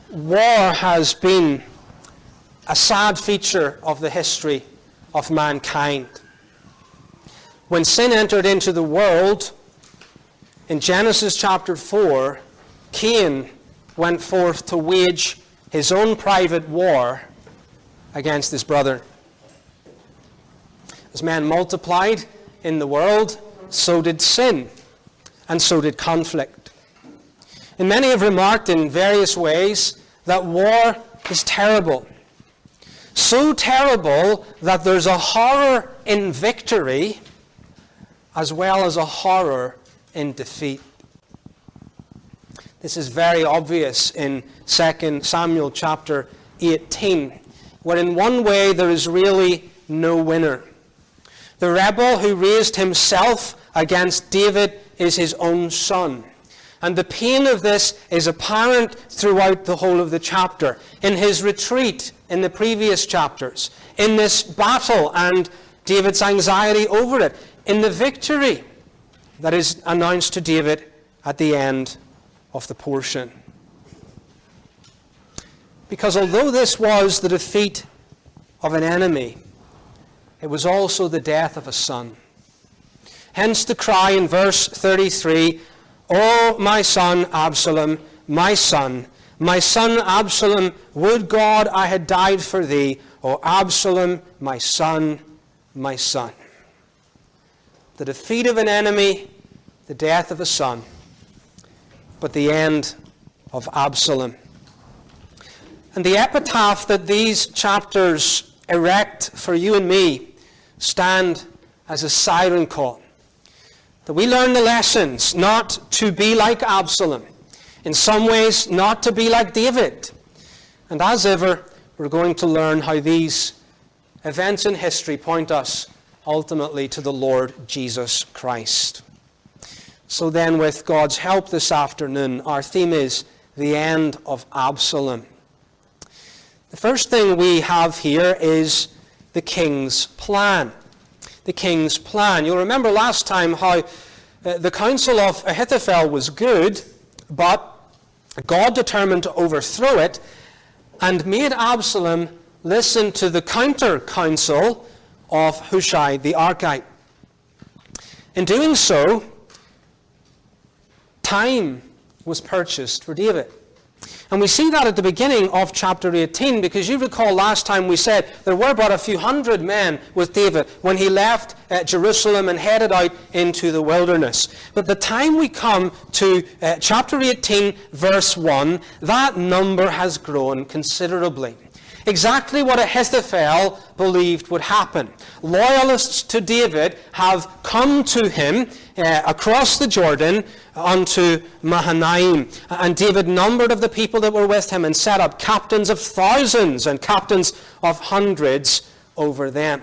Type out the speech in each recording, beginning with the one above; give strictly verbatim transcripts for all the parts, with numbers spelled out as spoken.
war has been a sad feature of the history of mankind. When sin entered into the world, in Genesis chapter four, Cain went forth to wage his own private war against his brother. As men multiplied in the world, so did sin, and so did conflict. And many have remarked in various ways that war is terrible. So terrible that there's a horror in victory as well as a horror in defeat. This is very obvious in Second Samuel chapter eighteen, where in one way there is really no winner. The rebel who raised himself against David is his own son. And the pain of this is apparent throughout the whole of the chapter. In his retreat in the previous chapters, in this battle and David's anxiety over it, in the victory that is announced to David at the end of the portion. Because although this was the defeat of an enemy, it was also the death of a son. Hence the cry in verse thirty-three, "O my son Absalom, my son, my son Absalom, would God I had died for thee, O Absalom, my son, my son." The defeat of an enemy, the death of a son, but the end of Absalom. And the epitaph that these chapters erect for you and me stand as a siren call. That we learn the lessons not to be like Absalom, in some ways not to be like David. And as ever, we're going to learn how these events in history point us ultimately to the Lord Jesus Christ. So then, with God's help this afternoon, our theme is the end of Absalom. The first thing we have here is the king's plan. The king's plan. You'll remember last time how uh, the counsel of Ahithophel was good, but God determined to overthrow it and made Absalom listen to the counter counsel of Hushai the Archite. In doing so, time was purchased for David. And we see that at the beginning of chapter eighteen, because you recall last time we said there were but a few hundred men with David when he left uh, Jerusalem and headed out into the wilderness. But the time we come to uh, chapter eighteen, verse one, that number has grown considerably. Exactly what Ahithophel believed would happen. Loyalists to David have come to him uh, across the Jordan unto Mahanaim. And David numbered of the people that were with him and set up captains of thousands and captains of hundreds over them.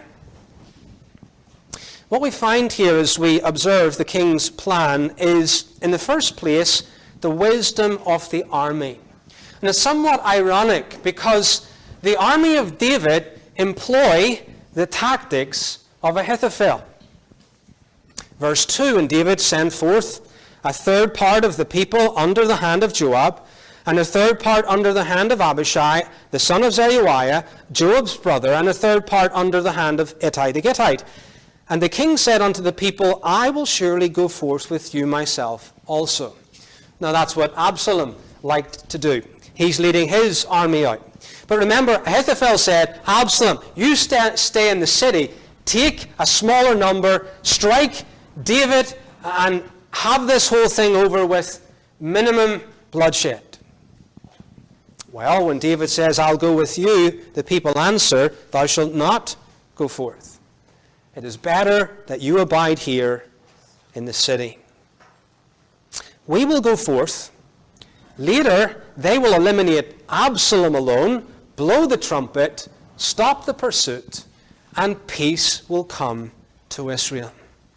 What we find here as we observe the king's plan is, in the first place, the wisdom of the army. And it's somewhat ironic because the army of David employ the tactics of Ahithophel. Verse two, "And David sent forth a third part of the people under the hand of Joab, and a third part under the hand of Abishai, the son of Zeruiah, Joab's brother, and a third part under the hand of Ittai the Gittite. And the king said unto the people, I will surely go forth with you myself also." Now that's what Absalom liked to do. He's leading his army out. But remember, Ahithophel said, "Absalom, you stay, stay in the city, take a smaller number, strike David, and have this whole thing over with minimum bloodshed." Well, when David says, "I'll go with you," the people answer, "Thou shalt not go forth. It is better that you abide here in the city. We will go forth. Later, they will eliminate Absalom alone, blow the trumpet, stop the pursuit, and peace will come to Israel."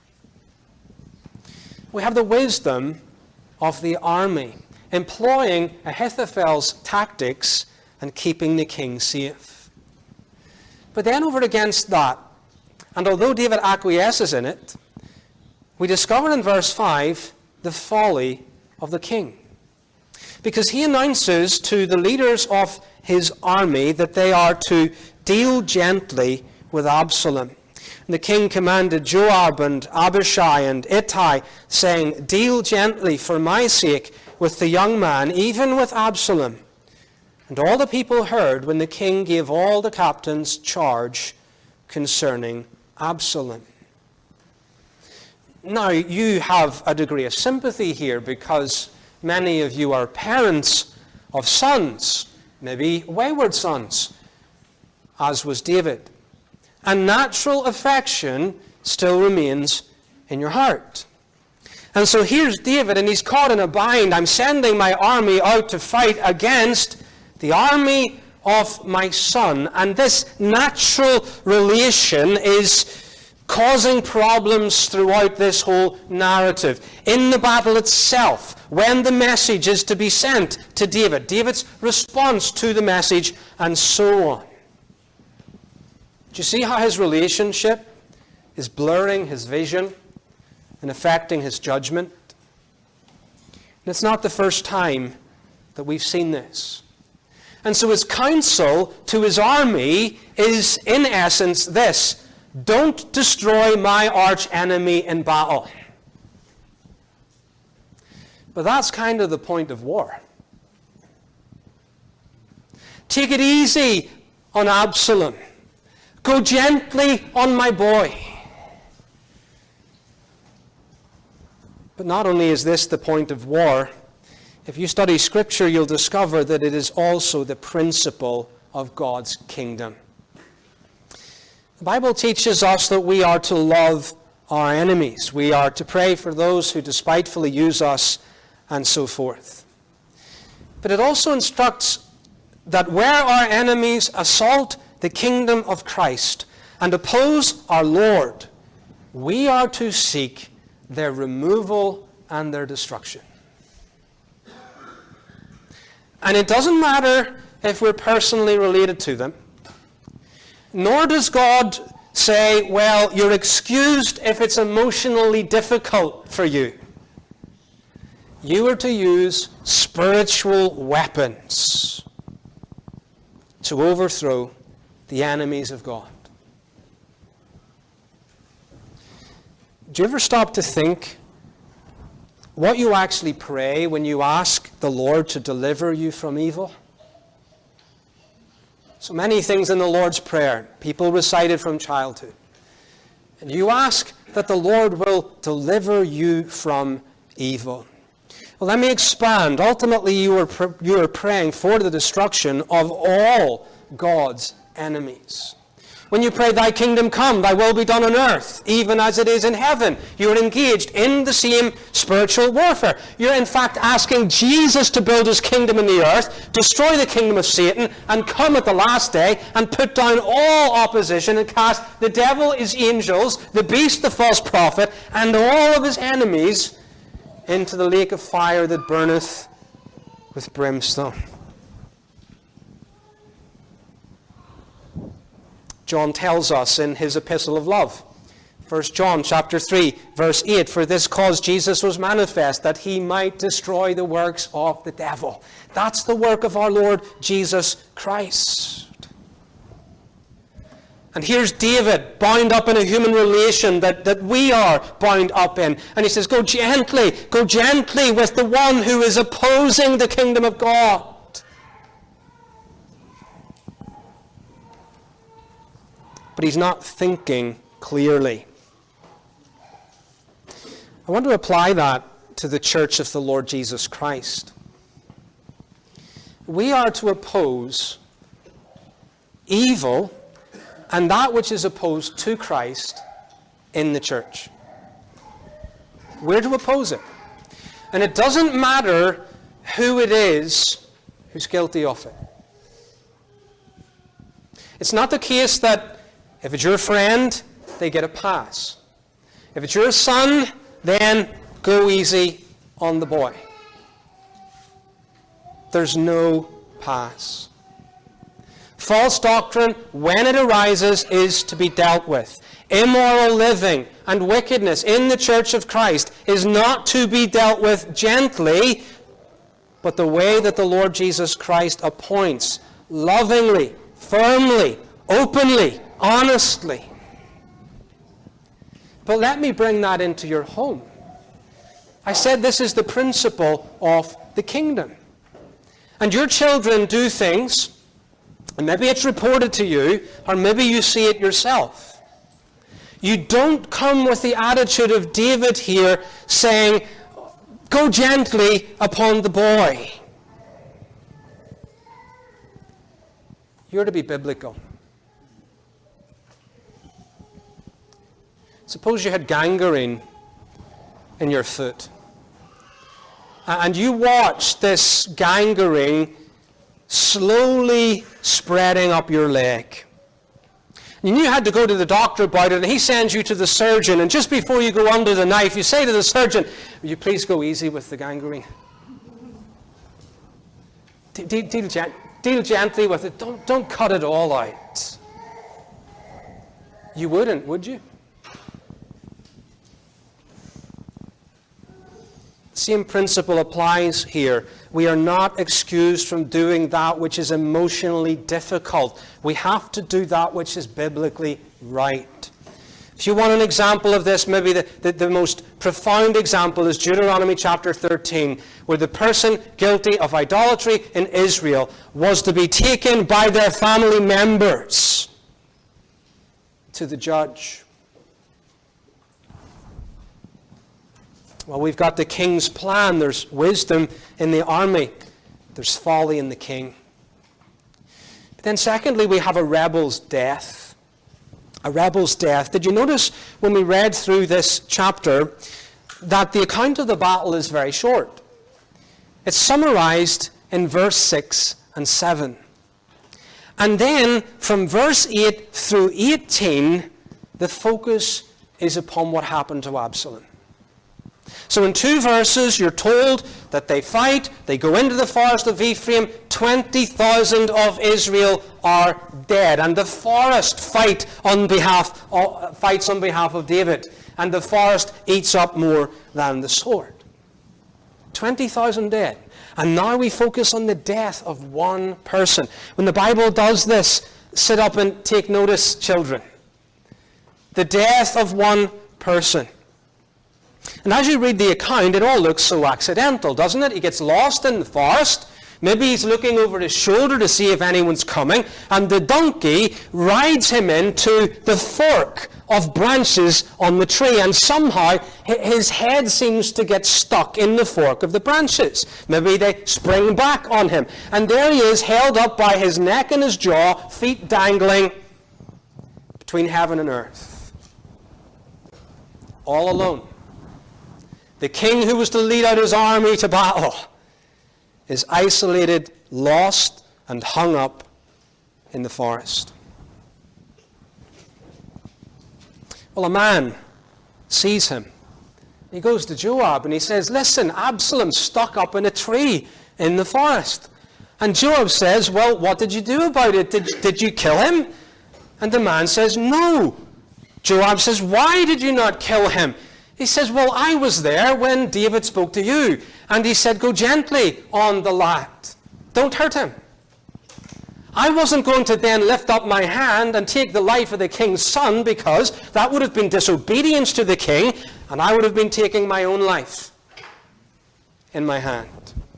We have the wisdom of the army, employing Ahithophel's tactics and keeping the king safe. But then over against that, and although David acquiesces in it, we discover in verse five the folly of the king. Because he announces to the leaders of his army that they are to deal gently with Absalom. And the king commanded Joab and Abishai and Ittai, saying, "Deal gently for my sake with the young man, even with Absalom." And all the people heard when the king gave all the captains charge concerning Absalom. Now, you have a degree of sympathy here because many of you are parents of sons, maybe wayward sons, as was David. And natural affection still remains in your heart. And so here's David, and he's caught in a bind. I'm sending my army out to fight against the army of my son. And this natural relation is causing problems throughout this whole narrative. In the battle itself, when the message is to be sent to David, David's response to the message, and so on. Do you see how his relationship is blurring his vision and affecting his judgment? And it's not the first time that we've seen this. And so his counsel to his army is, in essence, this: don't destroy my arch enemy in battle. But that's kind of the point of war. Take it easy on Absalom. Go gently on my boy. But not only is this the point of war, if you study Scripture, you'll discover that it is also the principle of God's kingdom. The Bible teaches us that we are to love our enemies. We are to pray for those who despitefully use us, and so forth. But it also instructs that where our enemies assault the kingdom of Christ and oppose our Lord, we are to seek their removal and their destruction. And it doesn't matter if we're personally related to them, nor does God say, well, you're excused if it's emotionally difficult for you. You are to use spiritual weapons to overthrow the enemies of God. Do you ever stop to think what you actually pray when you ask the Lord to deliver you from evil? So many things in the Lord's Prayer, people recited from childhood. And you ask that the Lord will deliver you from evil. Well, let me expand. Ultimately, you are, pr- you are praying for the destruction of all God's enemies. When you pray, thy kingdom come, thy will be done on earth, even as it is in heaven, you are engaged in the same spiritual warfare. You're in fact asking Jesus to build his kingdom in the earth, destroy the kingdom of Satan, and come at the last day and put down all opposition and cast the devil, his angels, the beast, the false prophet, and all of his enemies into the lake of fire that burneth with brimstone. John tells us in his epistle of love, First John chapter three, verse eight, for this cause Jesus was manifest, that he might destroy the works of the devil. That's the work of our Lord Jesus Christ. And here's David, bound up in a human relation that, that we are bound up in. And he says, go gently, go gently with the one who is opposing the kingdom of God. But he's not thinking clearly. I want to apply that to the church of the Lord Jesus Christ. We are to oppose evil and that which is opposed to Christ in the church. We're to oppose it. And it doesn't matter who it is who's guilty of it. It's not the case that if it's your friend, they get a pass. If it's your son, then go easy on the boy. There's no pass. False doctrine, when it arises, is to be dealt with. Immoral living and wickedness in the church of Christ is not to be dealt with gently, but the way that the Lord Jesus Christ appoints, lovingly, firmly, openly, honestly. But let me bring that into your home. I said this is the principle of the kingdom. And your children do things, and maybe it's reported to you, or maybe you see it yourself. You don't come with the attitude of David here saying, go gently upon the boy. You're to be biblical. Suppose you had gangrene in your foot, and you watched this gangrene slowly spreading up your leg. You knew you had to go to the doctor about it, and he sends you to the surgeon, and just before you go under the knife, you say to the surgeon, will you please go easy with the gangrene? Deal, deal, gent- deal gently with it. Don't, don't cut it all out. You wouldn't, would you? Same principle applies here. We are not excused from doing that which is emotionally difficult. We have to do that which is biblically right. If you want an example of this, maybe the, the, the most profound example is Deuteronomy chapter thirteen, where the person guilty of idolatry in Israel was to be taken by their family members to the judge. Well, we've got the king's plan. There's wisdom in the army. There's folly in the king. But then secondly, we have a rebel's death. A rebel's death. Did you notice when we read through this chapter that the account of the battle is very short? It's summarized in verse six and seven. And then from verse eight through eighteen, the focus is upon what happened to Absalom. So in two verses, you're told that they fight, they go into the forest of Ephraim, twenty thousand of Israel are dead. And the forest fight on behalf, uh, fights on behalf of David. And the forest eats up more than the sword. twenty thousand dead. And now we focus on the death of one person. When the Bible does this, sit up and take notice, children. The death of one person. And as you read the account, it all looks so accidental, doesn't it? He gets lost in the forest. Maybe he's looking over his shoulder to see if anyone's coming. And the donkey rides him into the fork of branches on the tree. And somehow his head seems to get stuck in the fork of the branches. Maybe they spring back on him. And there he is, held up by his neck and his jaw, feet dangling between heaven and earth. All alone. The king who was to lead out his army to battle is isolated, lost, and hung up in the forest. Well, a man sees him. He goes to Joab and he says, listen, Absalom's stuck up in a tree in the forest. And Joab says, well, what did you do about it? Did, did you kill him? And the man says, no. Joab says, why did you not kill him? He says, well, I was there when David spoke to you. And he said, go gently on the lad. Don't hurt him. I wasn't going to then lift up my hand and take the life of the king's son, because that would have been disobedience to the king, and I would have been taking my own life in my hand.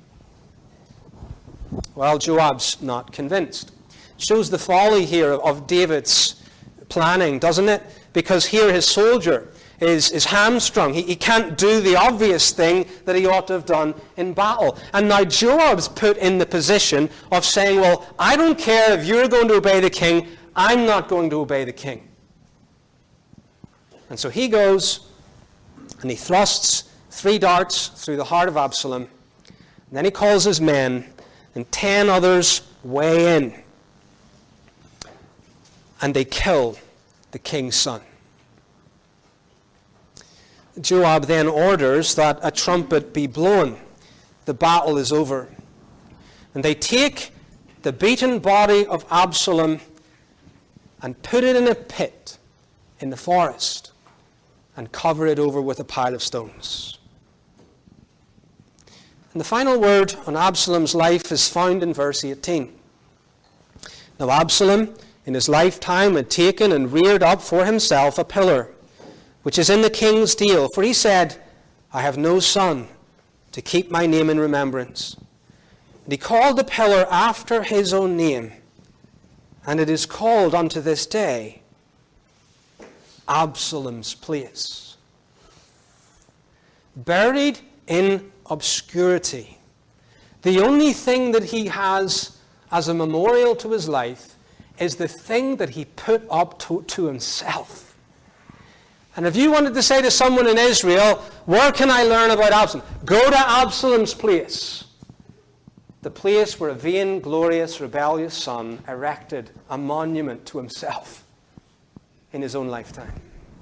Well, Joab's not convinced. It shows the folly here of David's planning, doesn't it? Because here his soldier is, is hamstrung. He, he can't do the obvious thing that he ought to have done in battle. And now Joab's put in the position of saying, well, I don't care if you're going to obey the king, I'm not going to obey the king. And so he goes and he thrusts three darts through the heart of Absalom. And then he calls his men, and ten others weigh in. And they kill the king's son. Joab then orders that a trumpet be blown. The battle is over. And they take the beaten body of Absalom and put it in a pit in the forest and cover it over with a pile of stones. And the final word on Absalom's life is found in verse eighteen. Now Absalom, in his lifetime, had taken and reared up for himself a pillar, which is in the king's deal. For he said, I have no son to keep my name in remembrance. And he called the pillar after his own name, and it is called unto this day Absalom's place. Buried in obscurity, the only thing that he has as a memorial to his life is the thing that he put up to, to himself. And if you wanted to say to someone in Israel, where can I learn about Absalom? Go to Absalom's place. The place where a vain, glorious, rebellious son erected a monument to himself in his own lifetime.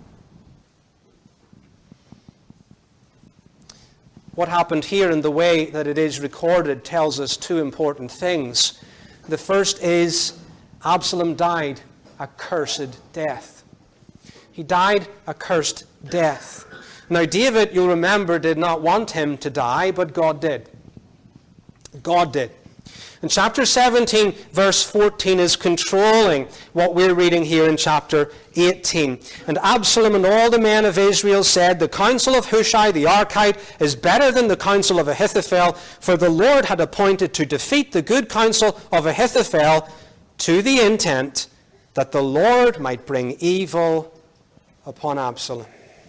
What happened here in the way that it is recorded tells us two important things. The first is Absalom died a cursed death. He died a cursed death. Now David, you'll remember, did not want him to die, but God did. God did. And chapter seventeen, verse fourteen is controlling what we're reading here in chapter eighteen. And Absalom and all the men of Israel said, the counsel of Hushai the Archite is better than the counsel of Ahithophel, for the Lord had appointed to defeat the good counsel of Ahithophel to the intent that the Lord might bring evil upon Absalom.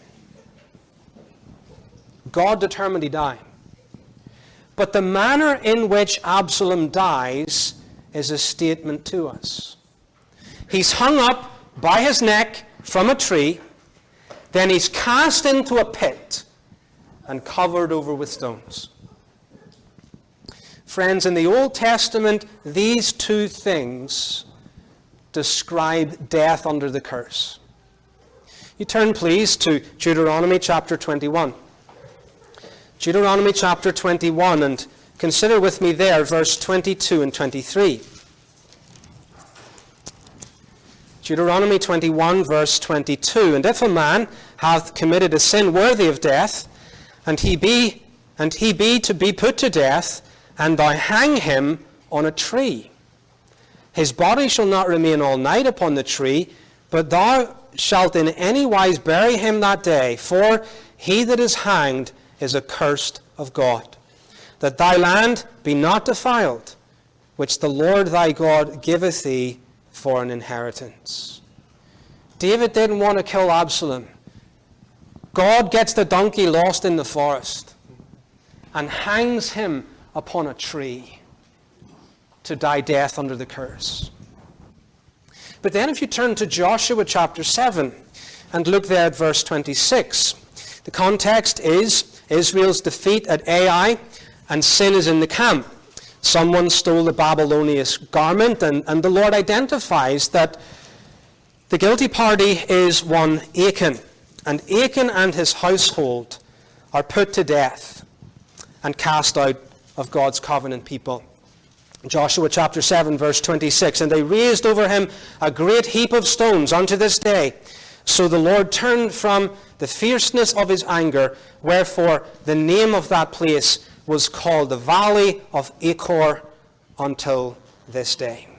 God determined he die. But the manner in which Absalom dies is a statement to us. He's hung up by his neck from a tree, then he's cast into a pit and covered over with stones. Friends, in the Old Testament, these two things describe death under the curse. You turn, please, to Deuteronomy chapter twenty-one. Deuteronomy chapter twenty-one, and consider with me there verse twenty-two and twenty-three. Deuteronomy twenty-one, verse twenty-two. And if a man hath committed a sin worthy of death, and he be and he be to be put to death, and thou hang him on a tree, his body shall not remain all night upon the tree, but thou shalt in any wise bury him that day, for he that is hanged is accursed of God, that thy land be not defiled, which the Lord thy God giveth thee for an inheritance. David didn't want to kill Absalom. God gets the donkey lost in the forest and hangs him upon a tree to die death under the curse. But then if you turn to Joshua chapter seven and look there at verse twenty-six, the context is Israel's defeat at Ai, and sin is in the camp. Someone stole the Babylonian garment, and, and the Lord identifies that the guilty party is one Achan. And Achan and his household are put to death and cast out of God's covenant people. Joshua chapter seven, verse twenty-six, and they raised over him a great heap of stones unto this day. So the Lord turned from the fierceness of his anger, wherefore the name of that place was called the Valley of Achor until this day.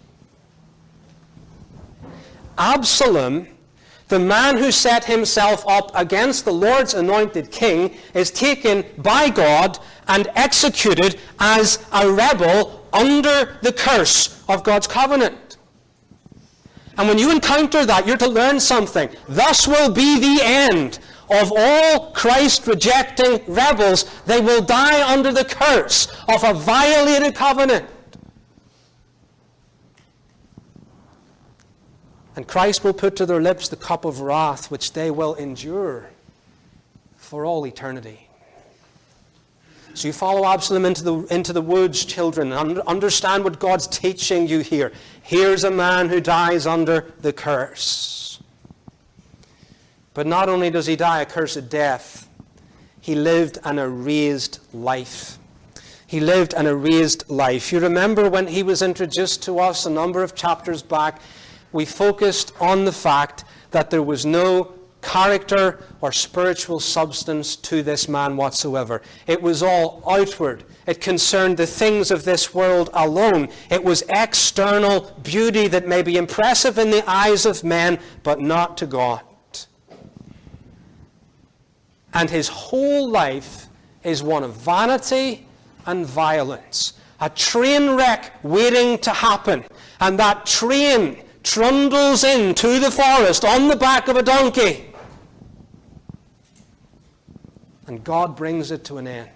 Absalom, the man who set himself up against the Lord's anointed king, is taken by God and executed as a rebel under the curse of God's covenant. And when you encounter that, you're to learn something. Thus will be the end of all Christ-rejecting rebels. They will die under the curse of a violated covenant. And Christ will put to their lips the cup of wrath, which they will endure for all eternity. So you follow Absalom into the, into the woods, children, and understand what God's teaching you here. Here's a man who dies under the curse. But not only does he die a cursed death, he lived an erased life. He lived an erased life. You remember when he was introduced to us a number of chapters back, we focused on the fact that there was no character or spiritual substance to this man whatsoever. It was all outward. It concerned the things of this world alone. It was external beauty that may be impressive in the eyes of men, but not to God. And his whole life is one of vanity and violence. A train wreck waiting to happen. And that train trundles into the forest on the back of a donkey. And God brings it to an end.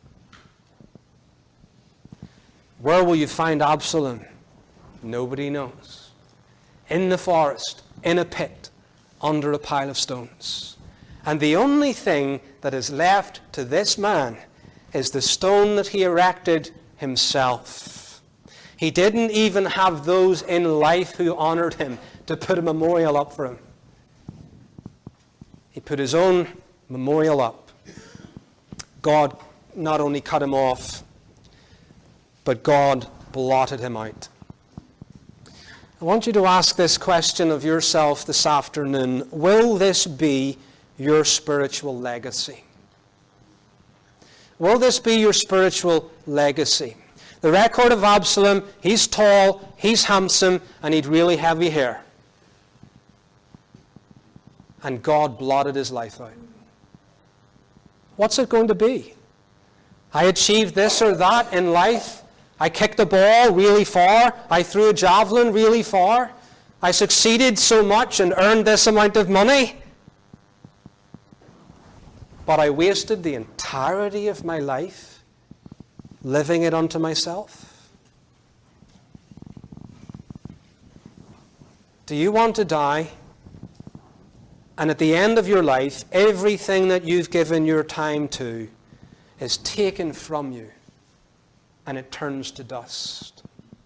Where will you find Absalom? Nobody knows. In the forest, in a pit, under a pile of stones. And the only thing that is left to this man is the stone that he erected himself. He didn't even have those in life who honored him to put a memorial up for him. He put his own memorial up. God not only cut him off, but God blotted him out. I want you to ask this question of yourself this afternoon. Will this be your spiritual legacy? Will this be your spiritual legacy? The record of Absalom, he's tall, he's handsome, and he'd really heavy hair. And God blotted his life out. What's it going to be? I achieved this or that in life. I kicked a ball really far. I threw a javelin really far. I succeeded so much and earned this amount of money. But I wasted the entirety of my life living it unto myself. Do you want to die? And at the end of your life, everything that you've given your time to is taken from you and it turns to dust.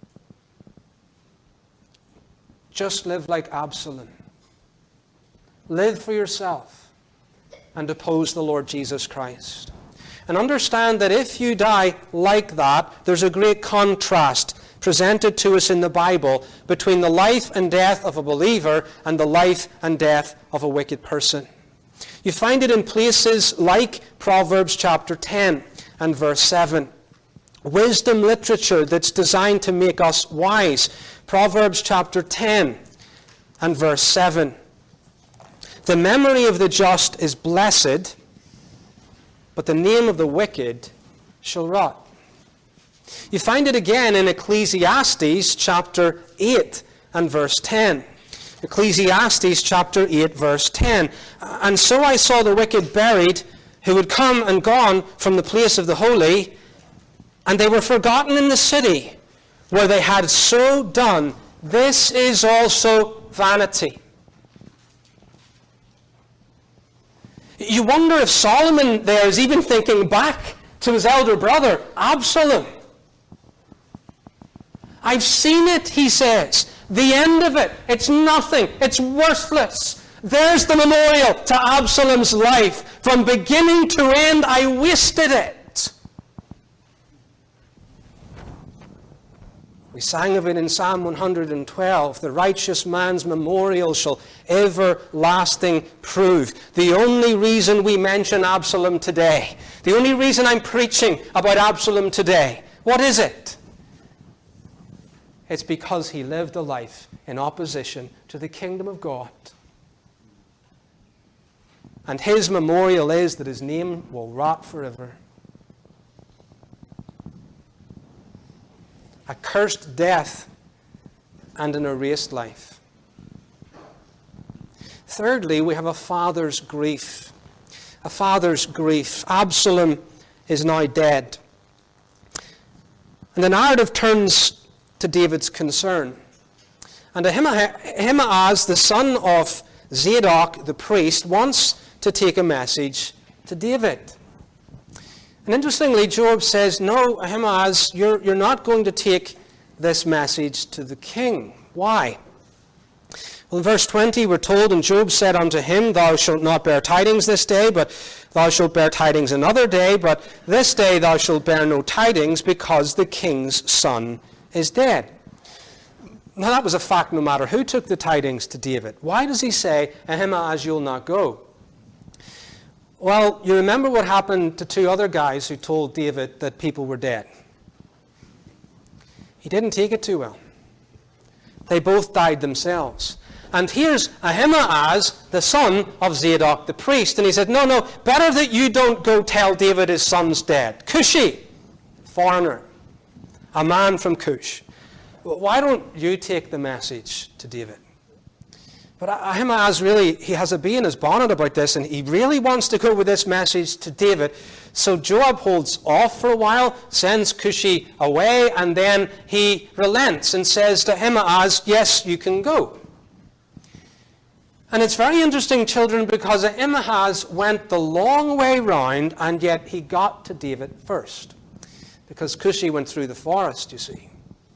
Just live like Absalom. Live for yourself and oppose the Lord Jesus Christ. And understand that if you die like that, there's a great contrast presented to us in the Bible between the life and death of a believer and the life and death of a wicked person. You find it in places like Proverbs chapter ten and verse seven. Wisdom literature that's designed to make us wise. Proverbs chapter ten and verse seven. The memory of the just is blessed, but the name of the wicked shall rot. You find it again in Ecclesiastes chapter eight and verse ten. Ecclesiastes chapter eight verse ten. And so I saw the wicked buried, who had come and gone from the place of the holy, and they were forgotten in the city, where they had so done. This is also vanity. You wonder if Solomon there is even thinking back to his elder brother, Absalom. I've seen it, he says. The end of it. It's nothing. It's worthless. There's the memorial to Absalom's life. From beginning to end, I wasted it. We sang of it in Psalm one hundred twelve. The righteous man's memorial shall everlasting prove. The only reason we mention Absalom today, the only reason I'm preaching about Absalom today, what is it? It's because he lived a life in opposition to the kingdom of God. And his memorial is that his name will rot forever. A cursed death and an erased life. Thirdly, we have a father's grief. A father's grief. Absalom is now dead. And the narrative turns to David's concern. And Ahimaaz, the son of Zadok, the priest, wants to take a message to David. And interestingly, Job says, no, Ahimaaz, you're, you're not going to take this message to the king. Why? Well, in verse twenty, we're told, and Job said unto him, thou shalt not bear tidings this day, but thou shalt bear tidings another day, but this day thou shalt bear no tidings, because the king's son is dead. Now that was a fact no matter who took the tidings to David. Why does he say, Ahimaaz, you'll not go? Well, you remember what happened to two other guys who told David that people were dead. He didn't take it too well. They both died themselves. And here's Ahimaaz, the son of Zadok the priest. And he said, no, no, better that you don't go tell David his son's dead. Cushi, foreigner, a man from Cush. Why don't you take the message to David? But Ahimaaz really, he has a bee in his bonnet about this, and he really wants to go with this message to David. So Joab holds off for a while, sends Cushi away, and then he relents and says to Ahimaaz, yes, you can go. And it's very interesting, children, because Ahimaaz went the long way round, and yet he got to David first. Because Cushi went through the forest, you see.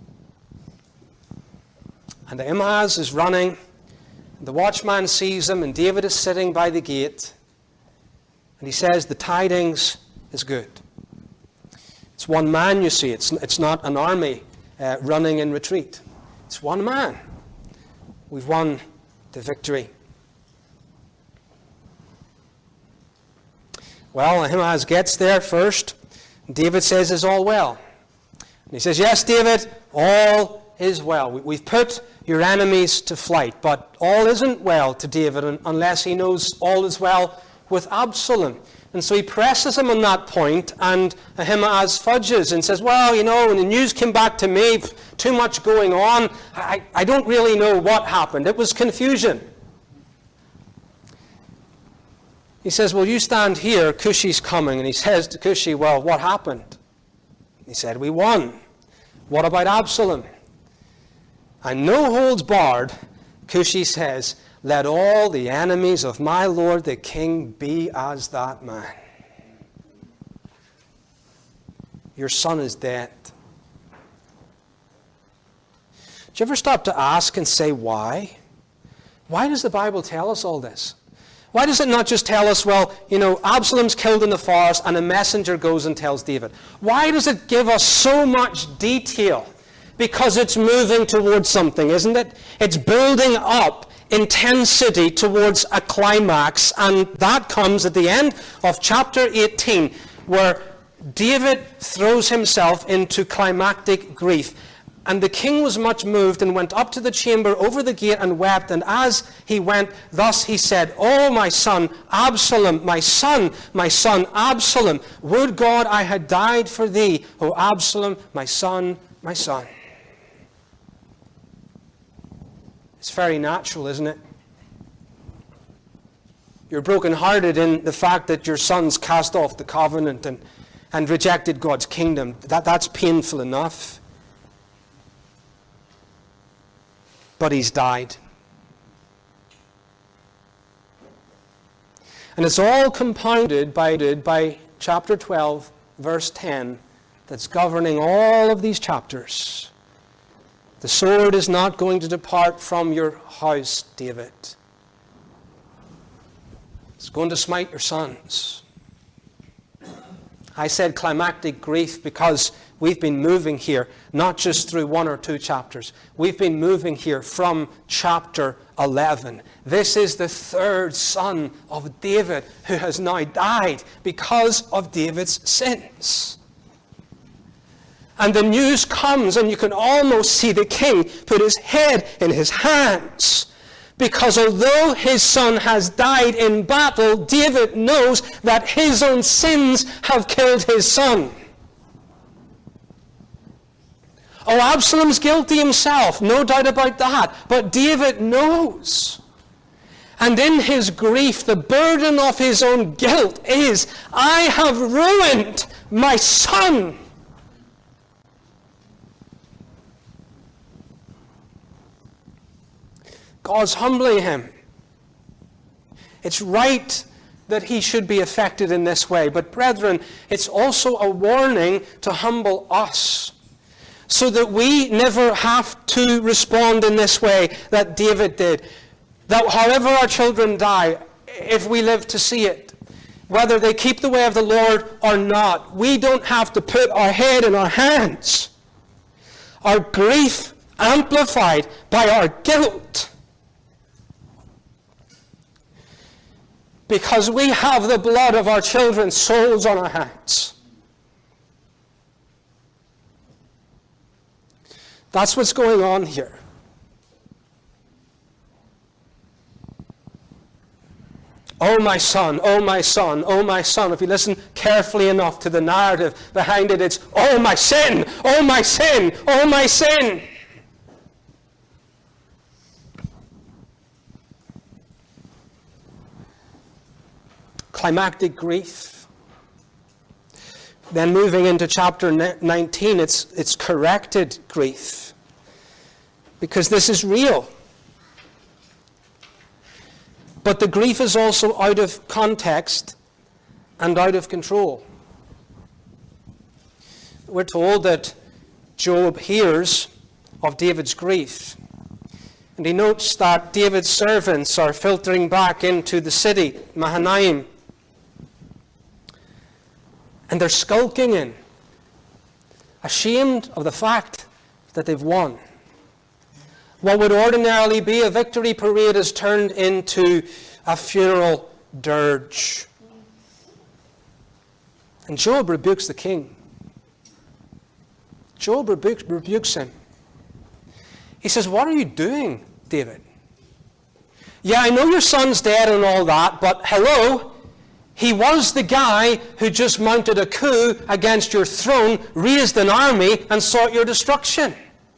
And Ahimaaz is running. The watchman sees him, and David is sitting by the gate. And he says, the tidings is good. It's one man, you see. It's, it's not an army uh, running in retreat. It's one man. We've won the victory. Well, Ahimaaz gets there first. And David says, is all well? And he says, yes, David, all is well. We, we've put your enemies to flight, but all isn't well to David unless he knows all is well with Absalom. And so he presses him on that point, and Ahimaaz fudges and says, well, you know, when the news came back to me, too much going on, I, I don't really know what happened. It was confusion. He says, well, you stand here, Cushi's coming. And he says to Cushi, well, what happened? He said, we won. What about Absalom? And no holds barred, Cushi says, let all the enemies of my lord the king be as that man. Your son is dead. Do you ever stop to ask and say why? Why does the Bible tell us all this? Why does it not just tell us, well, you know, Absalom's killed in the forest and a messenger goes and tells David? Why does it give us so much detail? Because it's moving towards something, isn't it? It's building up intensity towards a climax, and that comes at the end of chapter eighteen, where David throws himself into climactic grief. And the king was much moved and went up to the chamber over the gate and wept. And as he went, thus he said, oh, my son, Absalom, my son, my son, Absalom, would God I had died for thee, O Absalom, my son, my son. It's very natural, isn't it? You're brokenhearted in the fact that your son's cast off the covenant and, and rejected God's kingdom. That, that's painful enough. But he's died. And it's all compounded by, by chapter twelve, verse ten, that's governing all of these chapters. The sword is not going to depart from your house, David. It's going to smite your sons. I said climactic grief because we've been moving here, not just through one or two chapters. We've been moving here from chapter eleven. This is the third son of David who has now died because of David's sins. And the news comes, and you can almost see the king put his head in his hands. Because although his son has died in battle, David knows that his own sins have killed his son. Oh, Absalom's guilty himself, no doubt about that. But David knows. And in his grief, the burden of his own guilt is, I have ruined my son. God's humbling him. It's right that he should be affected in this way. But brethren, it's also a warning to humble us, so that we never have to respond in this way that David did. That however our children die, if we live to see it, whether they keep the way of the Lord or not, we don't have to put our head in our hands. Our grief amplified by our guilt. Because we have the blood of our children's souls on our hands. That's what's going on here. Oh, my son, oh, my son, oh, my son. If you listen carefully enough to the narrative behind it, it's, oh, my sin, oh, my sin, oh, my sin. Climactic grief. Then moving into chapter nineteen, it's, it's corrected grief. Because this is real. But the grief is also out of context and out of control. We're told that Job hears of David's grief. And he notes that David's servants are filtering back into the city, Mahanaim. And they're skulking in, ashamed of the fact that they've won. What would ordinarily be a victory parade has turned into a funeral dirge. And Job rebukes the king. Job rebukes, rebukes him. He says, what are you doing, David? Yeah, I know your son's dead and all that, but hello, he was the guy who just mounted a coup against your throne, raised an army, and sought your destruction.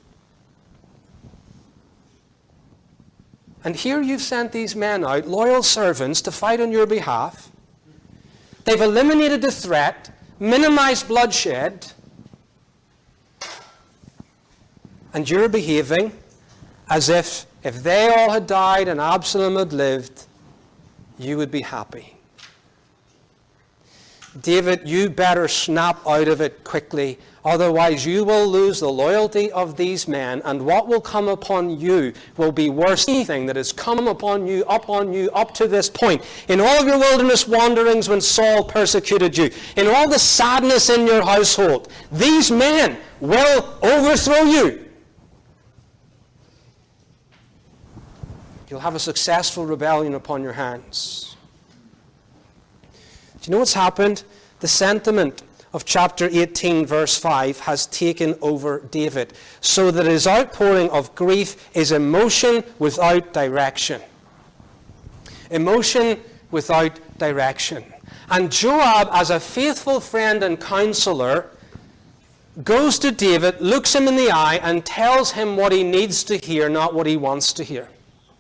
And here you've sent these men out, loyal servants, to fight on your behalf. They've eliminated the threat, minimized bloodshed, and you're behaving as if if they all had died and Absalom had lived, you would be happy. David, you better snap out of it quickly, otherwise you will lose the loyalty of these men, and what will come upon you will be worse than anything that has come upon you, up on you, up to this point. In all of your wilderness wanderings when Saul persecuted you, in all the sadness in your household, these men will overthrow you. You'll have a successful rebellion upon your hands. Do you know what's happened? The sentiment of chapter eighteen, verse five, has taken over David, so that his outpouring of grief is emotion without direction. Emotion without direction. And Joab, as a faithful friend and counselor, goes to David, looks him in the eye, and tells him what he needs to hear, not what he wants to hear.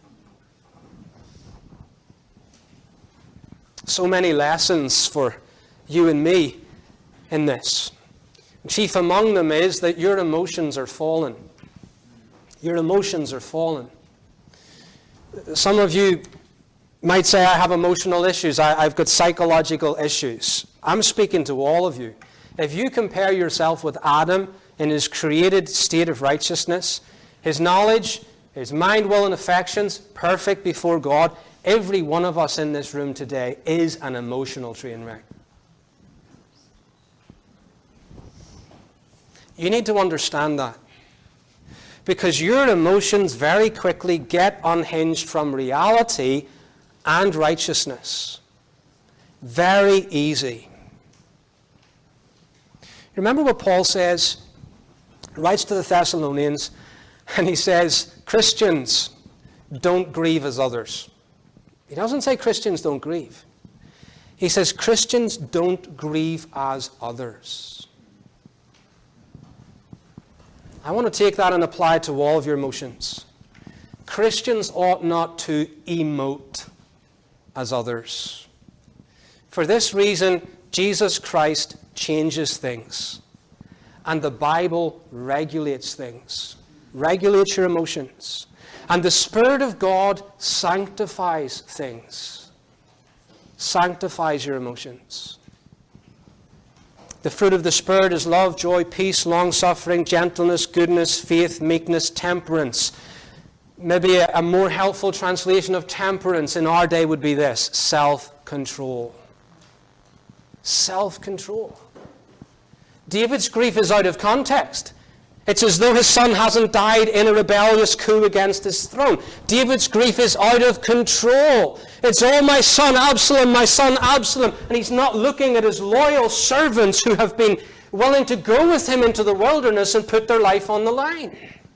So many lessons for you and me in this. Chief among them is that your emotions are fallen. Your emotions are fallen. Some of you might say, I have emotional issues. I, I've got psychological issues. I'm speaking to all of you. If you compare yourself with Adam in his created state of righteousness, his knowledge, his mind, will, and affections, perfect before God, every one of us in this room today is an emotional train wreck. You need to understand that. Because your emotions very quickly get unhinged from reality and righteousness. Very easy. Remember what Paul says? He writes to the Thessalonians, and he says, Christians, don't grieve as others. He doesn't say Christians don't grieve. He says Christians don't grieve as others. I want to take that and apply it to all of your emotions. Christians ought not to emote as others. For this reason, Jesus Christ changes things. And the Bible regulates things. Regulates your emotions. And the Spirit of God sanctifies things. Sanctifies your emotions. The fruit of the Spirit is love, joy, peace, long-suffering, gentleness, goodness, faith, meekness, temperance. Maybe a, a more helpful translation of temperance in our day would be this: self-control. Self-control. David's grief is out of context. It's as though his son hasn't died in a rebellious coup against his throne. David's grief is out of control. It's, oh, my son Absalom, my son Absalom. And he's not looking at his loyal servants who have been willing to go with him into the wilderness and put their life on the line.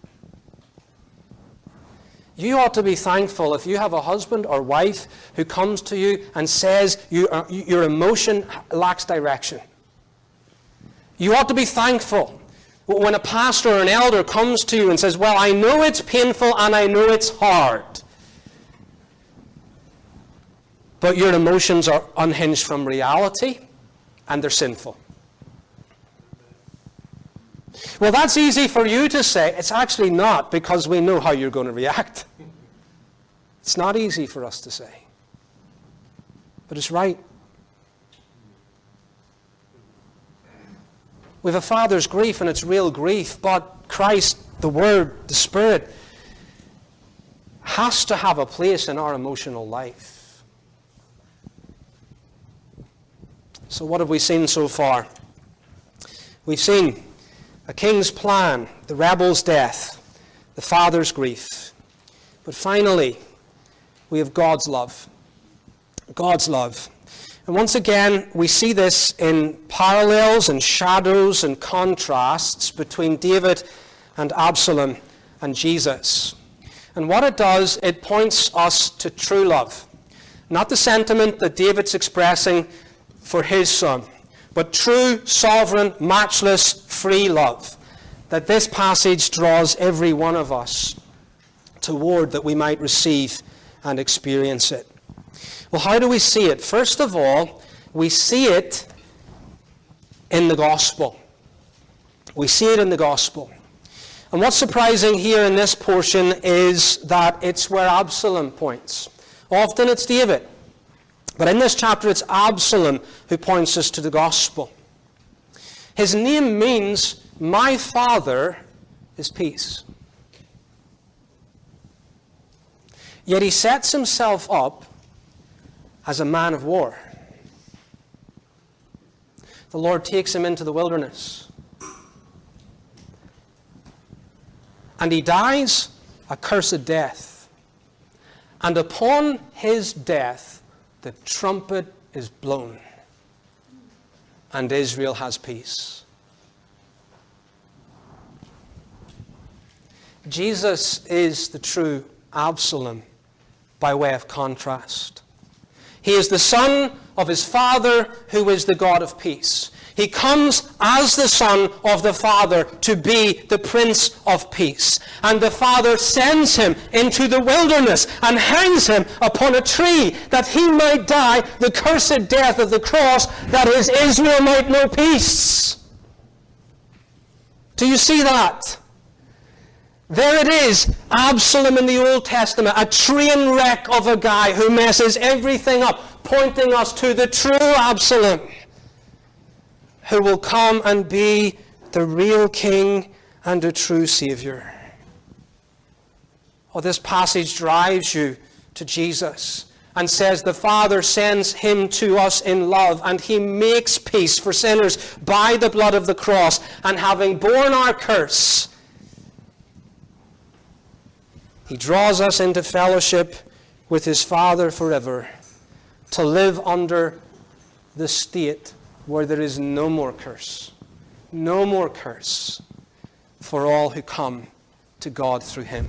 You ought to be thankful if you have a husband or wife who comes to you and says you are, your emotion lacks direction. You ought to be thankful when a pastor or an elder comes to you and says, well, I know it's painful and I know it's hard, but your emotions are unhinged from reality and they're sinful. Well, that's easy for you to say. It's actually not, because we know how you're going to react. It's not easy for us to say. But it's right. We have a father's grief, and it's real grief, but Christ, the Word, the Spirit, has to have a place in our emotional life. So what have we seen so far? We've seen a king's plan, the rebel's death, the father's grief. But finally, we have God's love. God's love. And once again, we see this in parallels and shadows and contrasts between David and Absalom and Jesus. And what it does, it points us to true love. Not the sentiment that David's expressing for his son, but true, sovereign, matchless, free love that this passage draws every one of us toward, that we might receive and experience it. Well, how do we see it? First of all, we see it in the gospel. We see it in the gospel. And what's surprising here in this portion is that it's where Absalom points. Often it's David. But in this chapter, it's Absalom who points us to the gospel. His name means, my father is peace. Yet he sets himself up as a man of war. The Lord takes him into the wilderness. And he dies a cursed death. And upon his death, the trumpet is blown, and Israel has peace. Jesus is the true Absalom by way of contrast. He is the son of his Father, who is the God of peace. He comes as the Son of the Father to be the Prince of Peace. And the Father sends him into the wilderness and hangs him upon a tree that he might die the cursed death of the cross, that his Israel might know peace. Do you see that? There it is, Absalom in the Old Testament, a train wreck of a guy who messes everything up, pointing us to the true Absalom, who will come and be the real king and a true Savior. Oh, this passage drives you to Jesus and says the Father sends him to us in love, and he makes peace for sinners by the blood of the cross, and having borne our curse, he draws us into fellowship with his Father forever, to live under the state where there is no more curse, no more curse for all who come to God through him.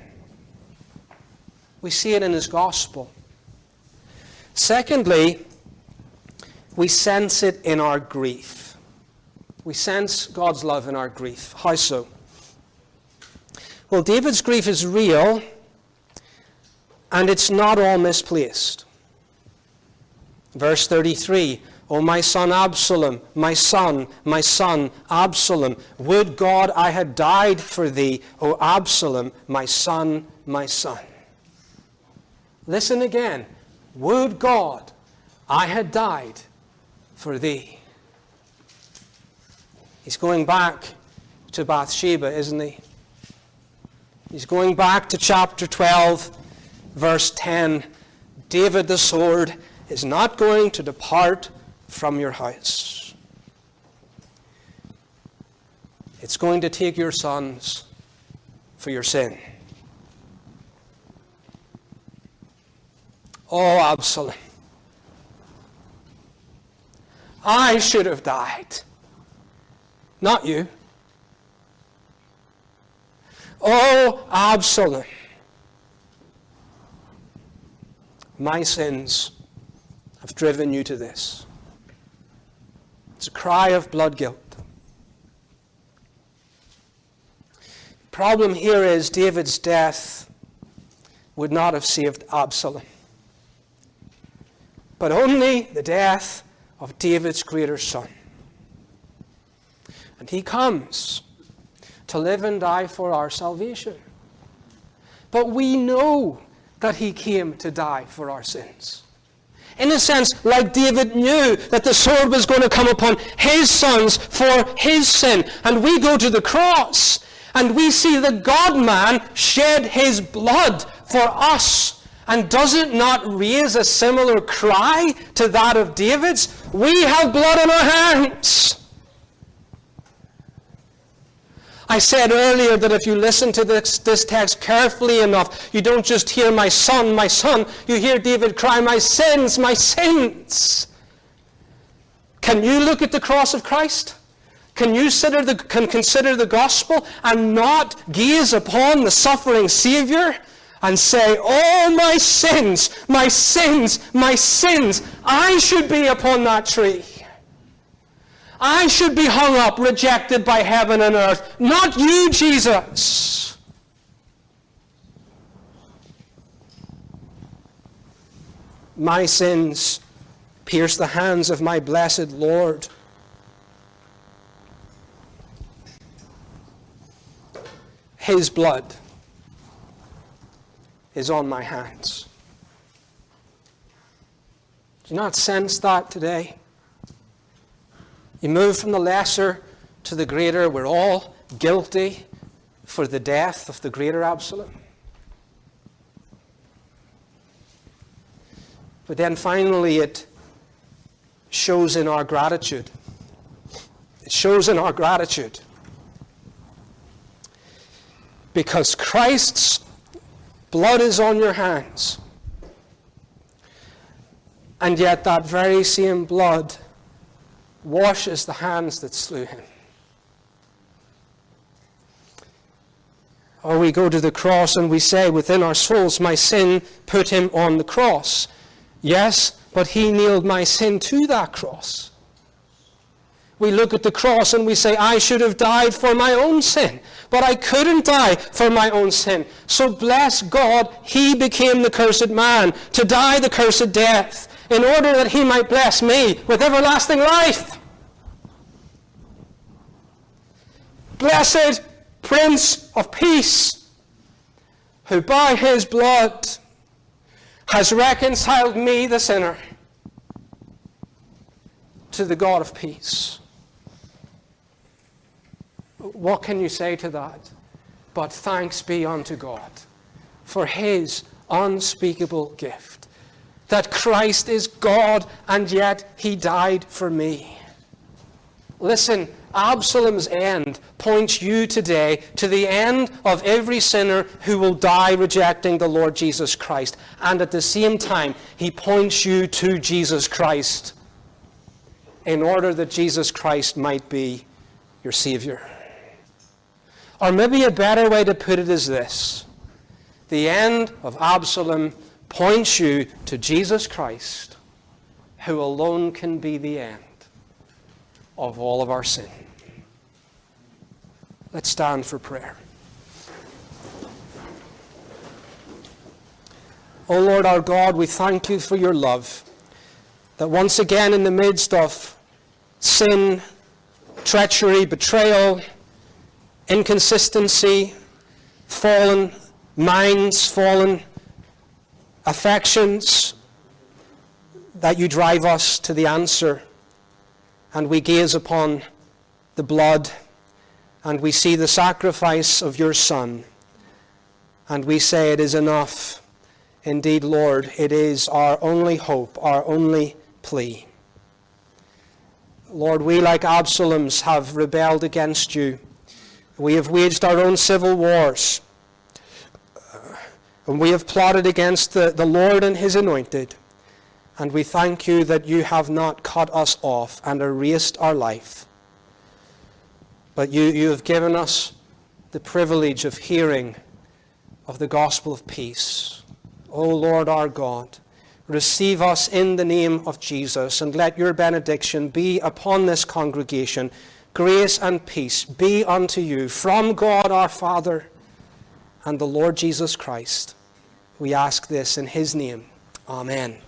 We see it in his gospel. Secondly, we sense it in our grief. We sense God's love in our grief. How so? Well, David's grief is real, and it's not all misplaced. Verse thirty-three, O my son Absalom, my son, my son Absalom, would God I had died for thee, O Absalom, my son, my son. Listen again. Would God I had died for thee. He's going back to Bathsheba, isn't he? He's going back to chapter twelve, verse ten. David the sword is not going to depart from your house. It's going to take your sons for your sin. Oh, Absalom, I should have died, not you. Oh, Absalom, my sins have driven you to this. It's a cry of blood guilt. The problem here is David's death would not have saved Absalom, but only the death of David's greater son. And he comes to live and die for our salvation. But we know that he came to die for our sins. In a sense, like David knew that the sword was going to come upon his sons for his sin. And we go to the cross and we see the God-man shed his blood for us. And does it not raise a similar cry to that of David's? We have blood on our hands. I said earlier that if you listen to this, this text carefully enough, you don't just hear my son, my son. You hear David cry, my sins, my sins. Can you look at the cross of Christ? Can you consider the, can consider the gospel and not gaze upon the suffering Savior and say, oh, my sins, my sins, my sins, I should be upon that tree. I should be hung up, rejected by heaven and earth, not you, Jesus. My sins pierce the hands of my blessed Lord. His blood is on my hands. Do you not sense that today? You move from the lesser to the greater. We're all guilty for the death of the greater Absalom. But then finally it shows in our gratitude. It shows in our gratitude. Because Christ's blood is on your hands. And yet that very same blood washes the hands that slew him. Or we go to the cross and we say within our souls, my sin put him on the cross. Yes, but he nailed my sin to that cross. We look at the cross and we say, I should have died for my own sin, but I couldn't die for my own sin. So bless God, he became the cursed man to die the cursed death, in order that he might bless me with everlasting life. Blessed Prince of Peace, who by his blood has reconciled me, the sinner, to the God of peace. What can you say to that? But thanks be unto God for his unspeakable gift, that Christ is God and yet he died for me. Listen, Absalom's end points you today to the end of every sinner who will die rejecting the Lord Jesus Christ. And at the same time, he points you to Jesus Christ in order that Jesus Christ might be your Savior. Or maybe a better way to put it is this. The end of Absalom points you to Jesus Christ, who alone can be the end of all of our sin. Let's stand for prayer. O Lord our God, we thank you for your love, that once again in the midst of sin, treachery, betrayal, inconsistency, fallen minds, fallen affections, that you drive us to the answer. And we gaze upon the blood, and we see the sacrifice of your Son, and we say it is enough. Indeed, Lord, it is our only hope, our only plea. Lord, we like Absaloms have rebelled against you. We have waged our own civil wars. And we have plotted against the, the Lord and his anointed. And we thank you that you have not cut us off and erased our life. But you, you have given us the privilege of hearing of the gospel of peace. O Lord our God, receive us in the name of Jesus, and let your benediction be upon this congregation. Grace and peace be unto you from God our Father and the Lord Jesus Christ. We ask this in his name. Amen.